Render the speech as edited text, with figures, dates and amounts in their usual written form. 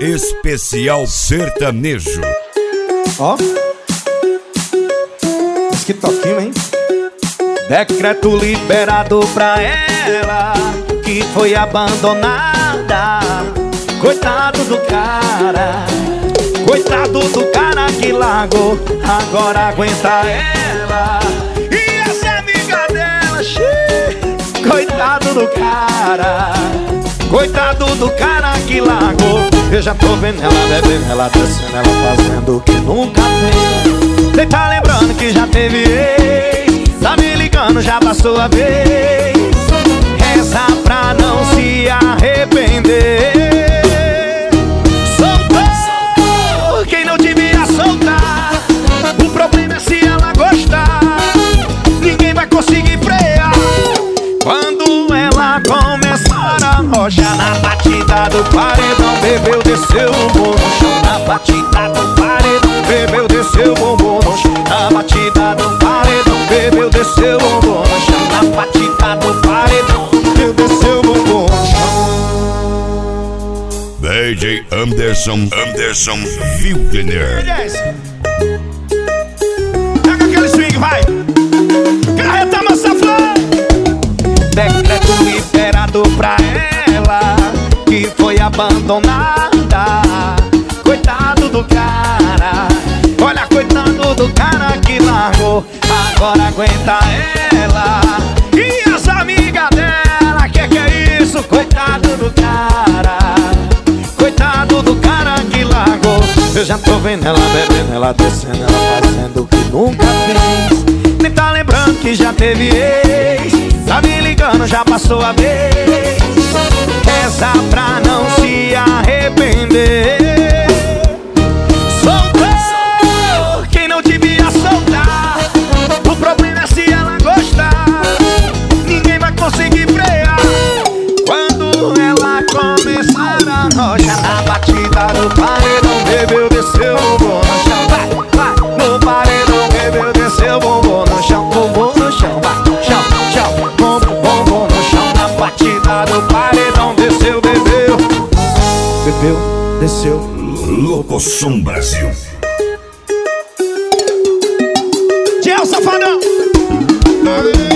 Especial sertanejo. Ó, mas que toquinho, hein? Decreto liberado pra ela que foi abandonada. Coitado do cara, coitado do cara que largou. Agora aguenta ela e essa é amiga dela. Coitado do cara, coitado do cara que largou. Eu já tô vendo ela bebendo, ela descendo, ela fazendo o que nunca fez. Cê tá lembrando que já teve ex, tá me ligando, já passou a vez. Reza pra não se arrepender. Soltou quem não devia soltar. O problema é se ela gostar, ninguém vai conseguir frear. Quando ela começar a rochar na batida do paredão, bebeu, desceu o bumbum no chão. Na batida do paredão, bebeu, desceu o bumbum no chão. Na batida do paredão, bebeu, desceu o bumbum no chão. Na batida do paredão, bebeu, desceu o bumbum no chão. DJ Anderson Wildner. Pega aquele swing, vai! Carreta massa flor! Decreto liberado pra ela que foi abandonada. Coitado do cara, olha, coitado do cara que largou. Agora aguenta ela e as amigas dela. Que é isso? Coitado do cara, coitado do cara que largou. Eu já tô vendo ela bebendo, ela descendo, ela fazendo o que nunca fez. Nem tá lembrando que já teve ex, tá me ligando, já passou a vez. Reza pra não se arrepender. Soltou quem não devia soltar. O problema é se ela gostar, ninguém vai conseguir frear. Quando ela começar a rocha na batida do paredão, bebeu, desceu o bumbum no chão. Vai, vai, no paredão, bebeu, desceu o bumbum no chão. Bumbum no chão, vai, chão, chão. Bumbum no chão, na batida do paredão, desceu, bebeu. Bebeu, desceu. Locosom Brasil. Tchau, safadão.